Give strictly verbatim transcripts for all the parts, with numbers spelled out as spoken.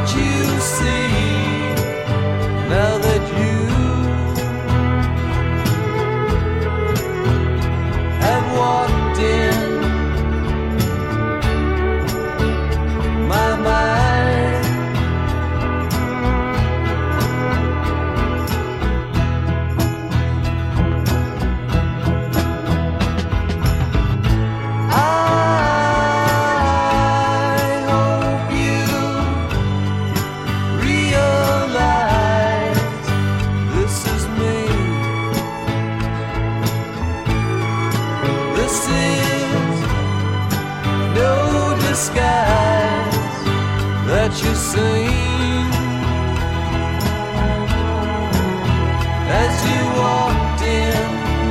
you see now that you have walked in my mind. I hope you realize this is me. This is no disguise that you seen as you walked in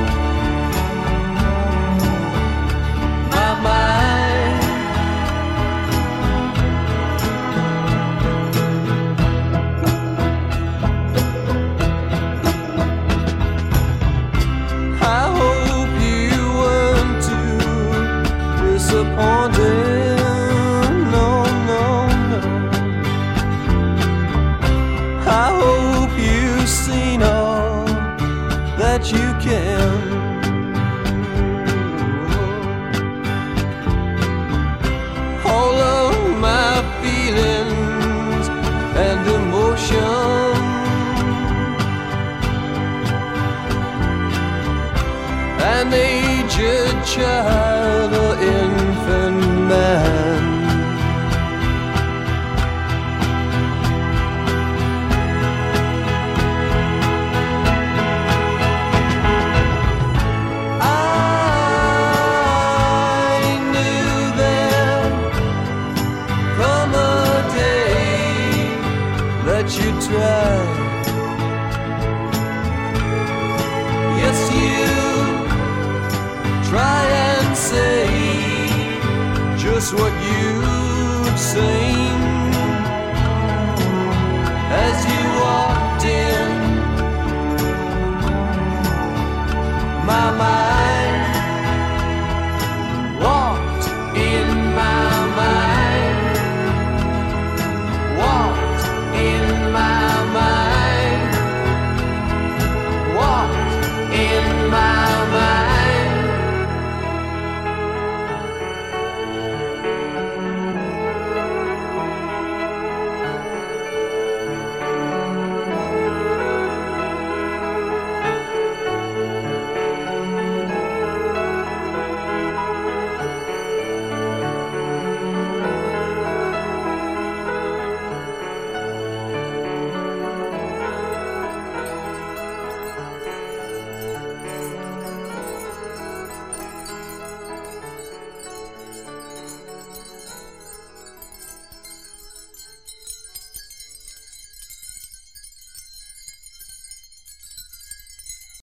my mind. I hope you weren't too disappointed. No, no, no. I hope you've seen all that you can. All of my feelings and emotion, an aged child or infant man. I knew there'd come a day that you'd try. Yes, you try and say just what you'd say